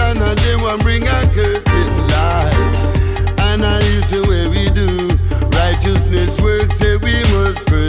and they want bring a curse in life. And I used to where we do righteousness work, say we must pray.